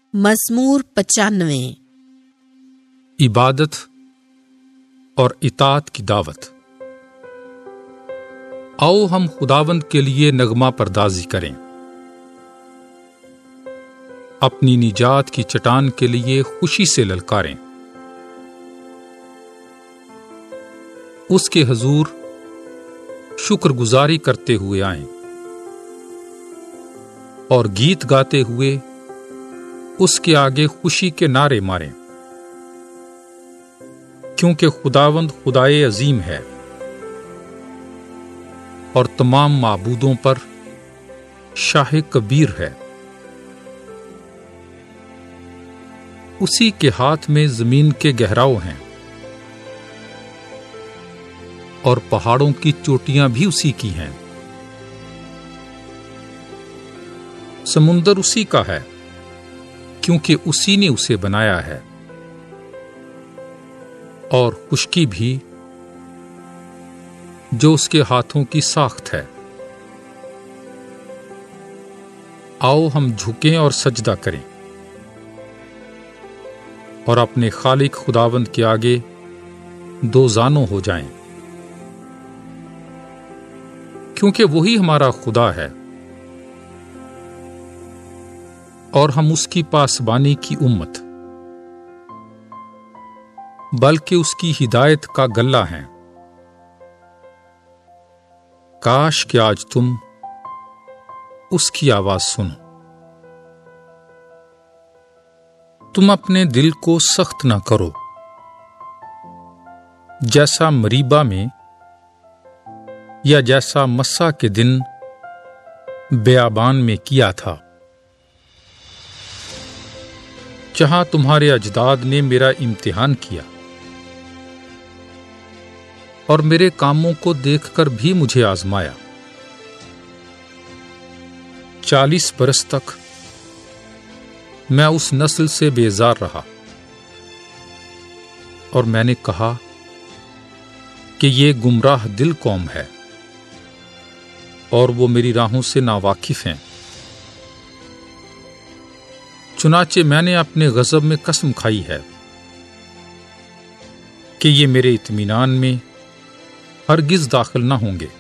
مزمور 95۔ عبادت اور اطاعت کی دعوت۔ آؤ ہم خداوند کے لیے نغمہ پردازی کریں، اپنی نجات کی چٹان کے لیے خوشی سے للکاریں، اس کے حضور شکر گزاری کرتے ہوئے آئیں اور گیت گاتے ہوئے اس کے آگے خوشی کے نعرے ماریں، کیونکہ خداوند خدائے عظیم ہے اور تمام معبودوں پر شاہ کبیر ہے۔ اسی کے ہاتھ میں زمین کے گہراؤ ہیں اور پہاڑوں کی چوٹیاں بھی اسی کی ہیں۔ سمندر اسی کا ہے، کیونکہ اسی نے اسے بنایا ہے، اور خشکی بھی جو اس کے ہاتھوں کی ساخت ہے۔ آؤ ہم جھکیں اور سجدہ کریں اور اپنے خالق خداوند کے آگے دو زانوں ہو جائیں، کیونکہ وہی ہمارا خدا ہے اور ہم اس کی پاسبانی کی امت، بلکہ اس کی ہدایت کا گلہ ہیں۔ کاش کہ آج تم اس کی آواز سنو۔ تم اپنے دل کو سخت نہ کرو، جیسا مریبہ میں یا جیسا مسا کے دن بیابان میں کیا تھا، جہاں تمہارے اجداد نے میرا امتحان کیا اور میرے کاموں کو دیکھ کر بھی مجھے آزمایا۔ 40 برس تک میں اس نسل سے بیزار رہا اور میں نے کہا کہ یہ گمراہ دل قوم ہے اور وہ میری راہوں سے ناواقف ہیں۔ چنانچہ میں نے اپنے غضب میں قسم کھائی ہے کہ یہ میرے اطمینان میں ہرگز داخل نہ ہوں گے۔